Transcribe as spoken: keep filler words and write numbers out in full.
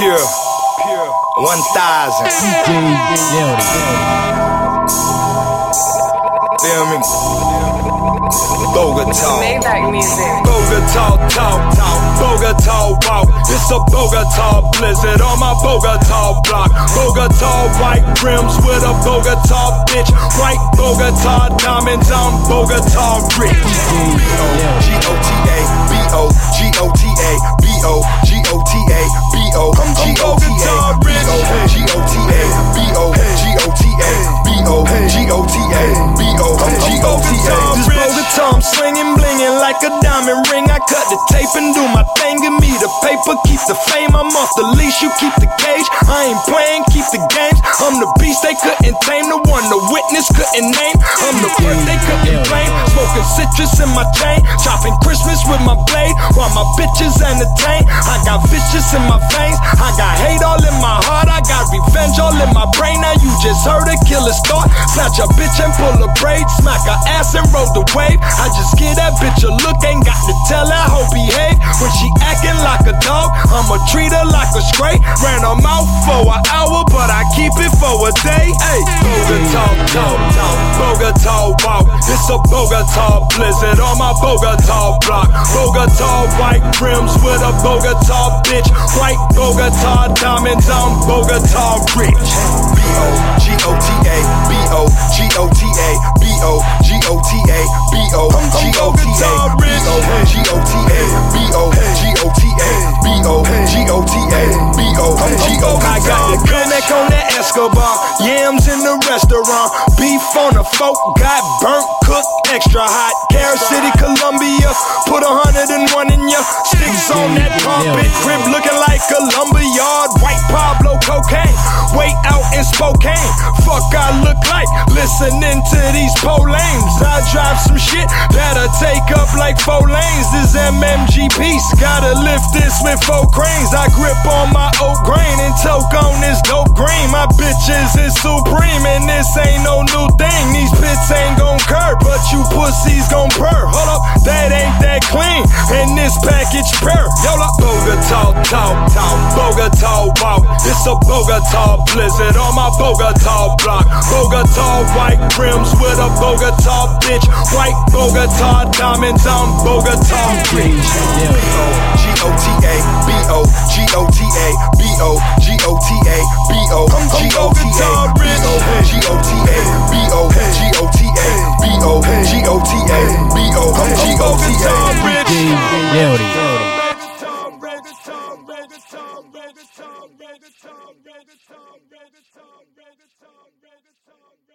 Pure, pure, one thousand. Feel me? Bogota. Maybach music. Bogota talk, talk, Bogota walk. It's a Bogota blizzard on my Bogota block. Bogota white rims with a Bogota bitch. White Bogota diamonds, I'm Bogota rich. B O G O T A, B O G O T A, B O G O T A, B O G O T A, B O G O T A, B O G O T A, B O G O T A, B O G O T A. This Bogota I'm slinging, blinging like a diamond ring. I cut the tape and do my thing. Give me the paper, keep the fame. I'm off the leash, you keep the cage. I ain't playing, keep the games. I'm the beast they couldn't tame, the one the witness couldn't name. I'm the first they couldn't blame. Smoking citrus in my chain, chopping Christmas with my blade while my bitches entertain. I got vicious in my veins, I got hate all in my heart, I got revenge all in my brain. Now you just heard a killer's thought. Snatch a bitch and pull a braid, smack her ass and roll the wave. I just give that bitch a look, ain't got to tell her how behave. When she acting like a dog, I'ma treat her like a stray. Ran her mouth for an hour, but I keep it for a day. Hey, Bogota talk, talk, Bogota walk. It's a Bogota blizzard on my Bogota block. Bogota white rims with a Bogota bitch. White Bogota diamonds, I'm Bogota rich. B O G O T A, B O G O T A, B O G O T A, B O G O T A, B O G O T A, B O G O T A, B O G O T A, B O G O T A. I got the connect on that Escobar, yams in the restaurant, beef on the fork, got burnt, cooked, extra hot. Carol City, Columbia, put a hundred and one in ya. Sticks on that carpet, crib looking like a lumberyard. White Pablo cocaine, wait out in Spokane. Fuck I look like, listening to these pole lanes. I drive some shit that'll take up like four lanes. This M M G piece, gotta lift this with four cranes. I grip on my oat grain and toke on this dope green. My bitches is supreme and this ain't no new thing. These pits ain't gon' curb, but you pussies gon' purr. Hold up, that ain't that clean, and this package purr. Yola, Bogota talk, talk, Bogota walk. It's a Bogota blizzard on my Bogota block. Bogota white rims with a Bogota bitch. White Bogota diamonds, I'm Bogota rich. B O G O T A, B O G O T A, B O G O T A, B O G O T A, B O G O T A, B O G O T A, B O G O T A, B O G O T A. Reggaeton, reggaeton, reggaeton, reggaeton, reggaeton, reggaeton, reggaeton, reggaeton.